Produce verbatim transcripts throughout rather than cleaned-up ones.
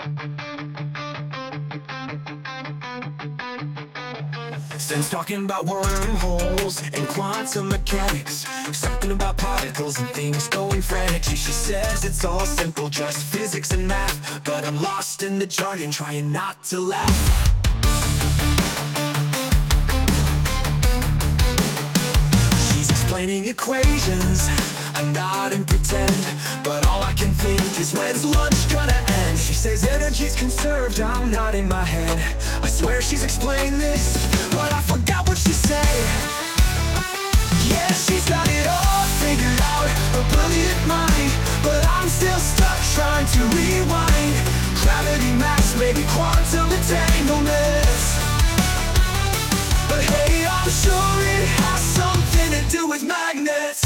Since talking about wormholes and quantum mechanics, something about particles and things going frantic. She, she says it's all simple, just physics and math, but I'm lost in the jargon, trying not to laugh. She's explaining equations, I nod and pretend, but all I can think is when's lunch gonna end? She says energy's conserved, I'm nodding my head. I swear she's explained this, but I forgot what she said. Yeah, she's got it all figured out, a brilliant mind, but I'm still stuck trying to rewind. Gravity mass, maybe quantum entanglements, but hey, I'm sure it has something to do with magnets.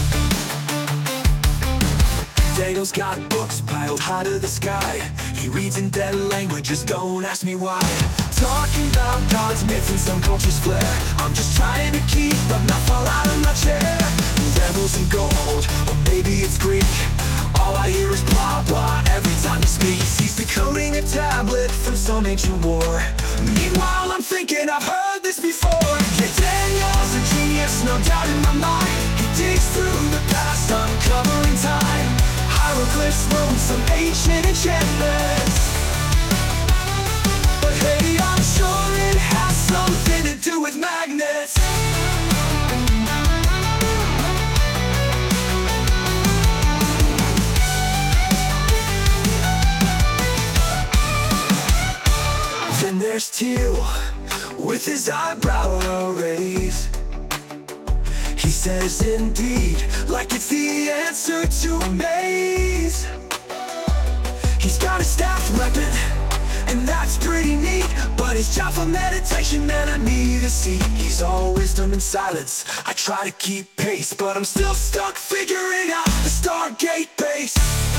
Daniel's got books piled high to the sky. He reads in dead languages, don't ask me why. Talking about gods, myths, and some culture's flair. I'm just trying to keep but not fall out of my chair. Devils and gold, or maybe it's Greek. All I hear is blah blah every time he speaks. He's decoding a tablet from some ancient war. Meanwhile I'm thinking I've heard this before. Yeah, Daniel's a genius, no doubt in my mind. He digs through the past, uncovering time. Hieroglyphs, runes, some ancient enchantments, but hey, I'm sure it has something to do with magnets. Then there's Teal, with his eyebrow raised. He says indeed, like it's the answer to a maze. He's got a staff weapon, and that's pretty neat, but his job for meditation, man, I need a seat. He's all wisdom and silence, I try to keep pace, but I'm still stuck figuring out the Stargate base.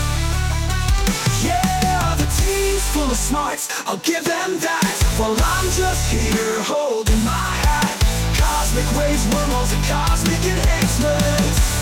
Yeah, the team's full of smarts, I'll give them that, while I'm just here holding my hat. Cosmic waves, wormholes, and cosmic enhancements.